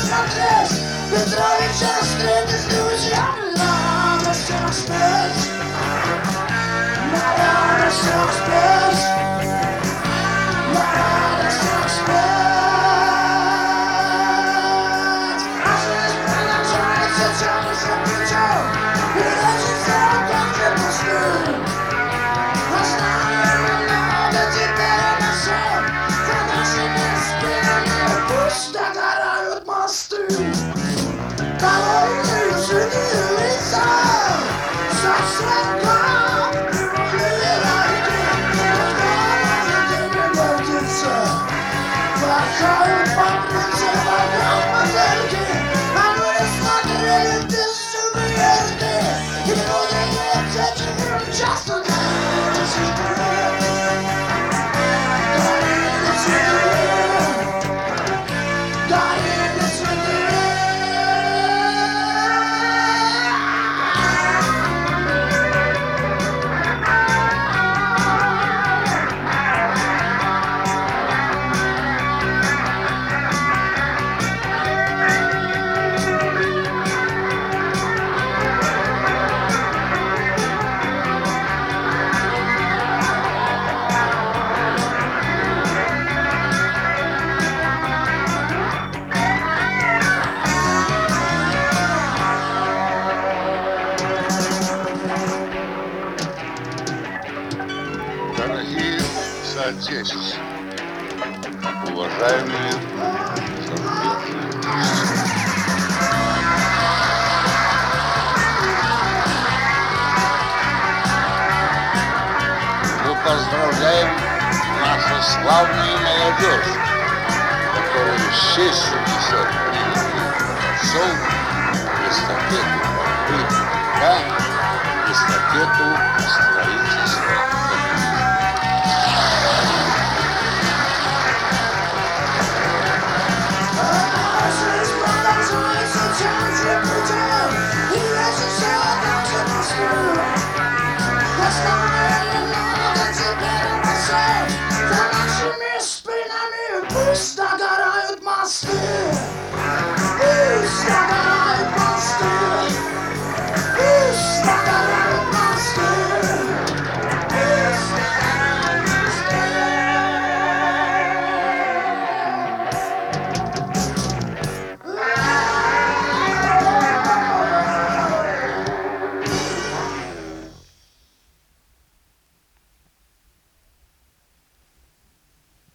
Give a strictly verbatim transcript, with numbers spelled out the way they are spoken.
смотреть Петровича встретить друзьями. Надо все успеть, надо все успеть, надо все успеть. А жизнь продолжается тем же путем, и хочется так же пустым. Но знаем много теперь обо всем, за нашими спинами пусто горают мосты. Колонны синие лица, совсем прямые лайки, не гордиться. Плакают по плечам, вокруг модельки, а мы смотрели безумные рты. И будем этим часто горели цветы. Горели цветы, горели цветы. Дорогие соотечественники, уважаемые зарубежные гости, мы поздравляем нашу славную молодежь, которая с честью несет прошел эстафету борьбы, да, эстафету